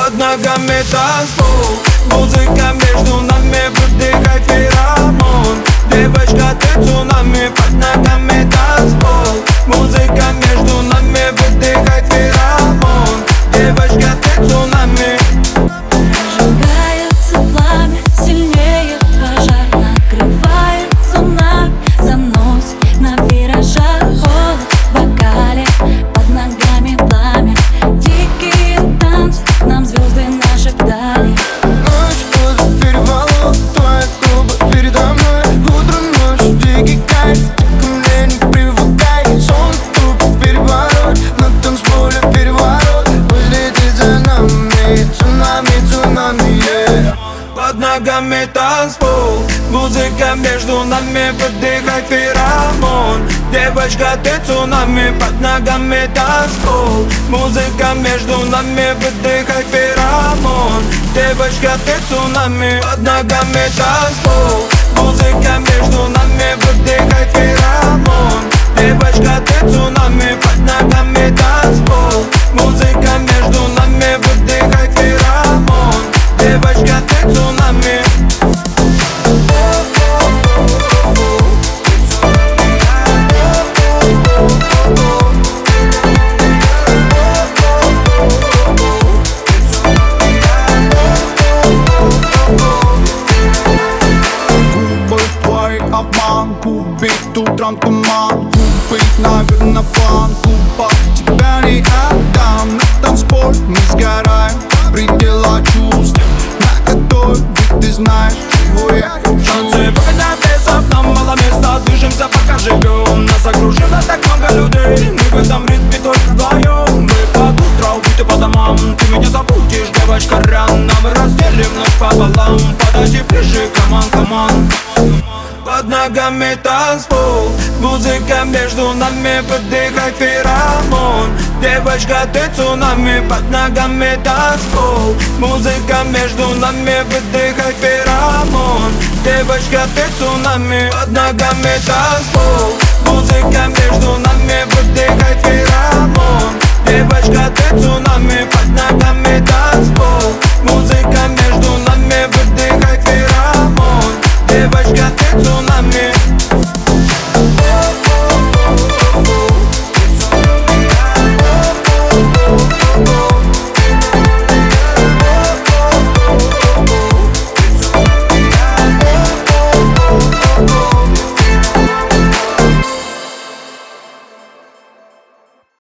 под ногами танцпол. Музыка между нами, выдыхай феромон. Девочка, ты цунами, под ногами танцпол. Музыка между нами, выдыхай феромон. Девочка, ты цунами. Разжигается пламя, сильнее пожар, накрывается нами, заносит на виражах. Холод в бокале, под ногами пламя, дикие танцы, нам звезды нашептали. Ночь под перевалом, твои губы передо мной. Утро, ночь, дикий кайф, ты ко мне не привыкай. Сон тут переворот, на танцполе переворот. Пусть летит за нами, цунами, цунами, yeah. Под ногами танцпол. Музыка между нами, выдыхай феромон. Девочка, ты цунами, под ногами танцпол. Музыка между нами, выдыхай феромон. Девочка, ты цунами, под ногами танцпол. Музыка между нами, выдыхай феромон. Девочка, ты цунами, под ногами танцпол. Музыка между нами, выдыхай феромон. Девочка, ты цунами. Губы твои обман, кубит утром туман. Купить, наверно, план, купа тебя не отдам. На танцполе мы сгораем, предела чувств. На готове, ведь ты знаешь, чего я хочу. Танцы выгонят весов, нам мало места. Движемся, пока живем. Нас окружено так много людей. Мы в этом ритме только вдвоем. Мы под утро убиты по домам. Ты меня забудешь, девочка, рано. Мы разделим ночь пополам. Подойди ближе, камон, камон. Под ногами танцпол. Музыка между нами, выдыхай феромон. Девочка, ты цунами, под ногами танцпол. Музыка между нами, выдыхай феромон. Девочка, ты цунами, под ногами танцпол. Музыка между нами, выдыхай феромон. Девочка, ты цунами.